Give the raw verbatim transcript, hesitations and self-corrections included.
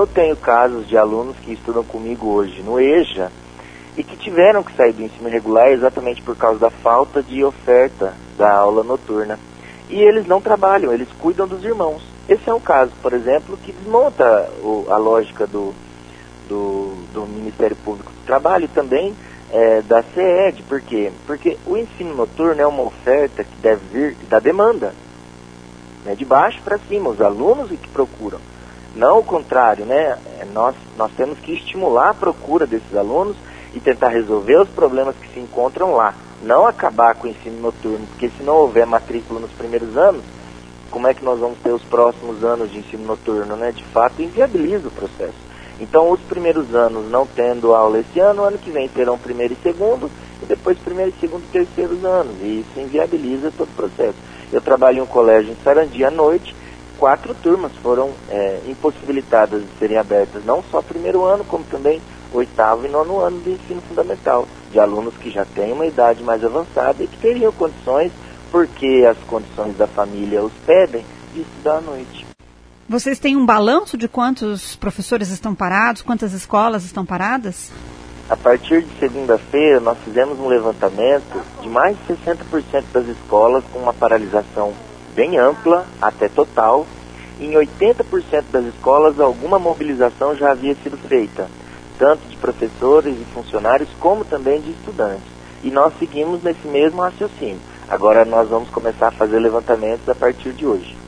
eu tenho casos de alunos que estudam comigo hoje no EJA e que tiveram que sair do ensino regular exatamente por causa da falta de oferta da aula noturna. E eles não trabalham, eles cuidam dos irmãos. Esse é um caso, por exemplo, que desmonta o, a lógica do, do, do Ministério Público do Trabalho e também é, da CED. Por quê? Porque o ensino noturno é uma oferta que deve vir da demanda, né, de baixo para cima, os alunos que procuram. Não o contrário, né? Nós, nós temos que estimular a procura desses alunos e tentar resolver os problemas que se encontram lá. Não acabar com o ensino noturno, porque se não houver matrícula nos primeiros anos, como é que nós vamos ter os próximos anos de ensino noturno, né? De fato, inviabiliza o processo. Então, os primeiros anos não tendo aula esse ano, ano que vem terão primeiro e segundo, e depois primeiro, segundo e terceiros anos. E isso inviabiliza todo o processo. Eu trabalho em um colégio em Sarandi à noite, quatro turmas foram é, impossibilitadas de serem abertas, não só primeiro ano, como também oitavo e nono ano de ensino fundamental, de alunos que já têm uma idade mais avançada e que teriam condições, porque as condições da família os pedem, de estudar à noite. Vocês têm um balanço de quantos professores estão parados, quantas escolas estão paradas? A partir de segunda-feira, nós fizemos um levantamento de mais de sessenta por cento das escolas com uma paralisação bem ampla, até total. E em oitenta por cento das escolas, alguma mobilização já havia sido feita, tanto de professores e funcionários, como também de estudantes. E nós seguimos nesse mesmo raciocínio. Agora nós vamos começar a fazer levantamentos a partir de hoje.